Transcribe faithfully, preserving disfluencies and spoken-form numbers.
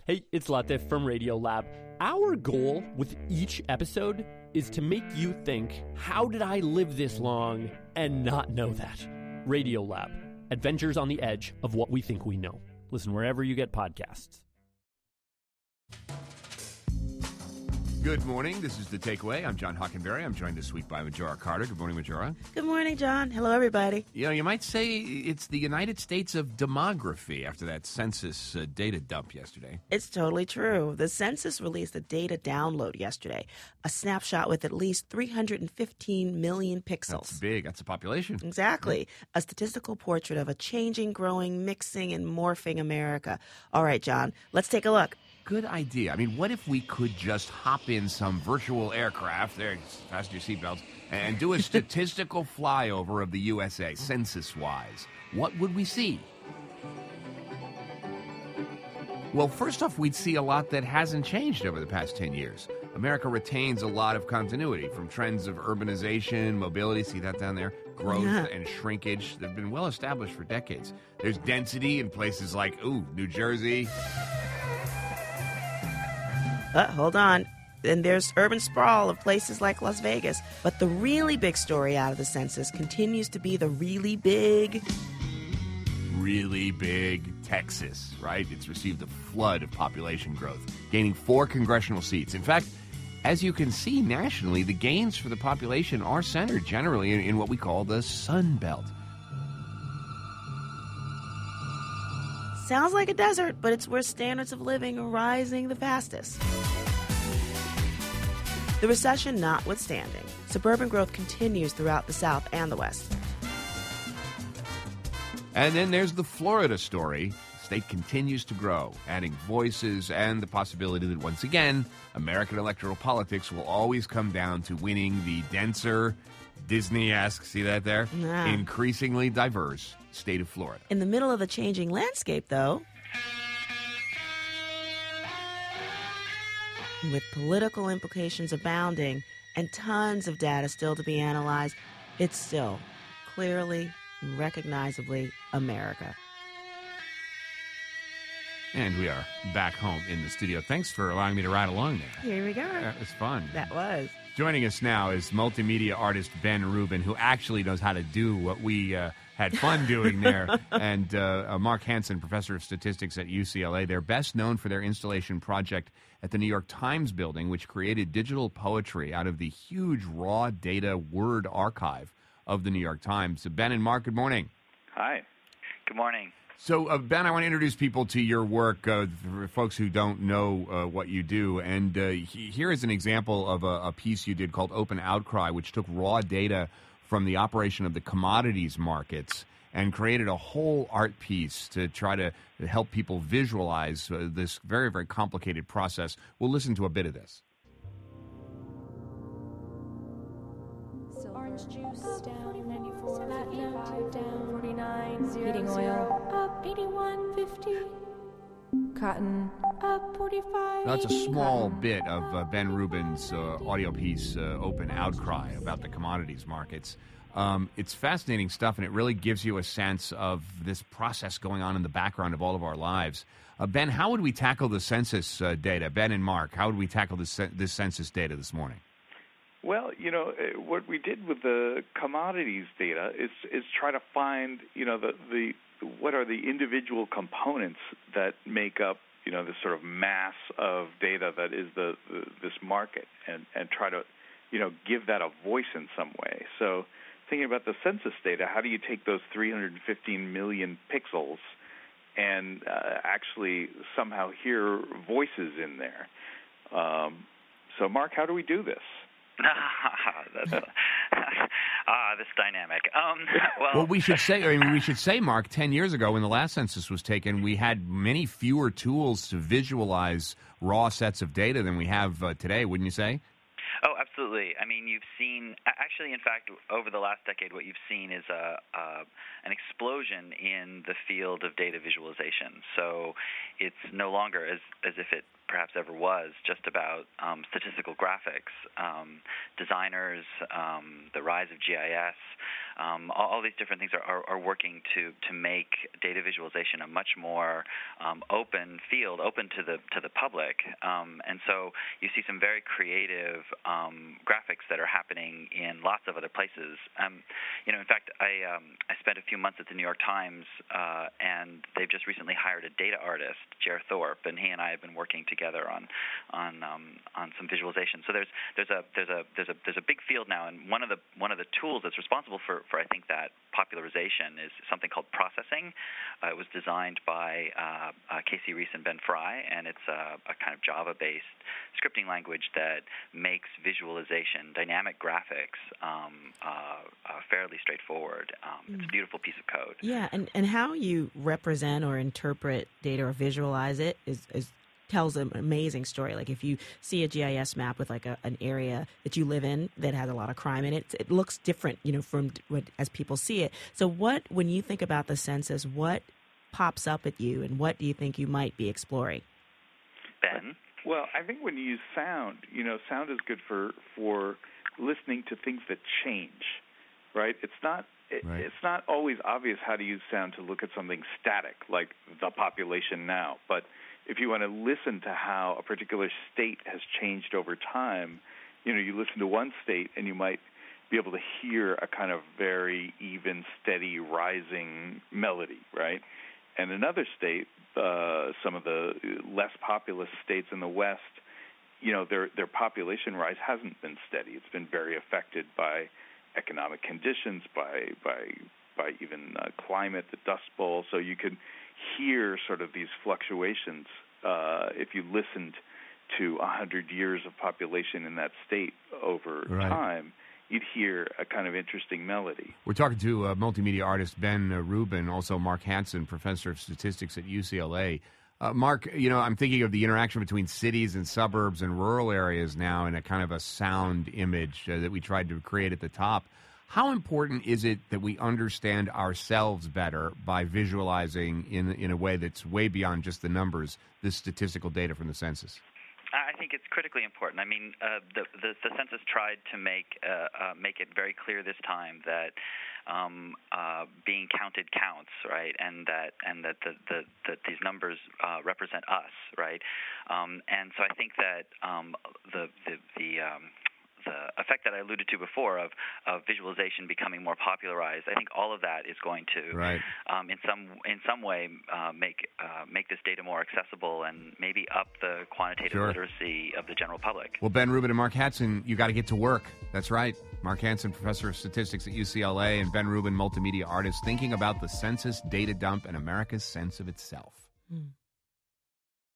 Hey, it's Latif from Radiolab. Our goal with each episode is to make you think, how did I live this long and not know that? Radiolab, adventures on the edge of what we think we know. Listen wherever you get podcasts. Good morning. This is The Takeaway. I'm John Hockenberry. I'm joined this week by Majora Carter. Good morning, Majora. Good morning, John. Hello, everybody. You know, you might say it's the United States of demography after that census uh, data dump yesterday. It's totally true. The census released a data download yesterday, a snapshot with at least three hundred fifteen million pixels. That's big. That's a population. Exactly. Yeah. A statistical portrait of a changing, growing, mixing, and morphing America. All right, John, let's take a look. Good idea. I mean, what if we could just hop in some virtual aircraft, there, fasten your seatbelts, and do a statistical flyover of the U S A, census-wise? What would we see? Well, first off, we'd see a lot that hasn't changed over the past ten years. America retains a lot of continuity from trends of urbanization, mobility, see that down there, growth yeah. and shrinkage. They've been well established for decades. There's density in places like, ooh, New Jersey. Uh, hold on. And there's urban sprawl of places like Las Vegas. But the really big story out of the census continues to be the really big... Really big Texas, right? It's received a flood of population growth, gaining four congressional seats. In fact, as you can see nationally, the gains for the population are centered generally in, in what we call the Sun Belt. Sounds like a desert, but it's where standards of living are rising the fastest. The recession notwithstanding, suburban growth continues throughout the South and the West. And then there's the Florida story. The state continues to grow, adding voices and the possibility that once again, American electoral politics will always come down to winning the denser, Disney-esque, see that there? Nah. Increasingly diverse state of Florida. In the middle of the changing landscape, though, with political implications abounding and tons of data still to be analyzed, it's still clearly and recognizably America. And we are back home in the studio. Thanks for allowing me to ride along there. Here we go. That was fun. That was. Joining us now is multimedia artist Ben Rubin, who actually knows how to do what we uh, had fun doing there, and uh, uh, Mark Hansen, professor of statistics at U C L A. They're best known for their installation project at the New York Times building, which created digital poetry out of the huge raw data word archive of the New York Times. So Ben and Mark, good morning. Hi. Good morning. So, uh, Ben, I want to introduce people to your work, uh, for folks who don't know uh, what you do. And uh, he, here is an example of a, a piece you did called Open Outcry, which took raw data from the operation of the commodities markets and created a whole art piece to try to help people visualize uh, this very, very complicated process. We'll listen to a bit of this. Orange juice down ninety-four, platinum down forty-nine, heating oil up eighty-one fifty, cotton up forty-five. That's a small bit of uh, Ben Rubin's uh, audio piece, uh, Open Outcry, about the commodities markets. Um, it's fascinating stuff, and it really gives you a sense of this process going on in the background of all of our lives. Uh, Ben, how would we tackle the census uh, data? Ben and Mark, how would we tackle this, this census data this morning? Well, you know, what we did with the commodities data is is try to find, you know, the, the what are the individual components that make up, you know, this sort of mass of data that is the, the this market, and, and try to, you know, give that a voice in some way. So thinking about the census data, how do you take those three hundred fifteen million pixels and uh, actually somehow hear voices in there? Um, so, Mark, how do we do this? That's a, ah, this dynamic. Um, well, well, we should say. I mean, we should say, Mark. Ten years ago, when the last census was taken, we had many fewer tools to visualize raw sets of data than we have uh, today. Wouldn't you say? Oh, absolutely. I mean, you've seen actually, in fact, over the last decade, what you've seen is a, a an explosion in the field of data visualization. So it's no longer as as if it perhaps ever was just about um, statistical graphics. Um, designers, um, the rise of G I S, um, all, all these different things are, are, are working to, to make data visualization a much more um, open field, open to the to the public. Um, and so you see some very creative um, graphics that are happening in lots of other places. Um, you know, in fact, I um, I spent a few months at the New York Times, uh, and they've just recently hired a data artist, Jer Thorpe, and he and I have been working together on on um, on some visualization. So there's there's a there's a there's a there's a big field now, and one of the one of the tools that's responsible for, for I think that popularization is something called processing. Uh, it was designed by uh, uh, Casey Reese and Ben Fry, and it's a, a kind of Java-based scripting language that makes visualization, dynamic graphics, um, uh, uh, fairly straightforward. Um, mm. It's a beautiful piece of code. Yeah, and, and how you represent or interpret data or visualize it is, is tells an amazing story. Like if you see a G I S map with like a, an area that you live in that has a lot of crime in it, it looks different, you know, from what, as people see it. So what, when you think about the census, what pops up at you and what do you think you might be exploring? Ben? Well, I think when you use sound, you know, sound is good for, for listening to things that change, right? It's not it, right. It's not always obvious how to use sound to look at something static, like the population now, but if you want to listen to how a particular state has changed over time, you know, you listen to one state and you might be able to hear a kind of very even, steady, rising melody, right? And another state, uh, some of the less populous states in the West, you know, their their population rise hasn't been steady. It's been very affected by economic conditions, by by by even uh, climate, the Dust Bowl. So you could hear sort of these fluctuations uh, if you listened to a hundred years of population in that state over right. time. You'd hear a kind of interesting melody. We're talking to uh, multimedia artist Ben uh, Rubin, also Mark Hansen, professor of statistics at U C L A. Uh, Mark, you know, I'm thinking of the interaction between cities and suburbs and rural areas now in a kind of a sound image uh, that we tried to create at the top. How important is it that we understand ourselves better by visualizing in in a way that's way beyond just the numbers, this statistical data from the census? I think it's critically important. I mean, uh, the, the the census tried to make uh, uh, make it very clear this time that um, uh, being counted counts, right, and that and that the, the that these numbers uh, represent us, right, um, and so I think that um, the the the um, the effect that I alluded to before of, of visualization becoming more popularized, I think all of that is going to, right. um, in some in some way, uh, make uh, make this data more accessible and maybe up the quantitative sure. literacy of the general public. Well, Ben Rubin and Mark Hansen, you got to get to work. That's right. Mark Hansen, professor of statistics at U C L A, and Ben Rubin, multimedia artist, thinking about the census data dump and America's sense of itself. Mm.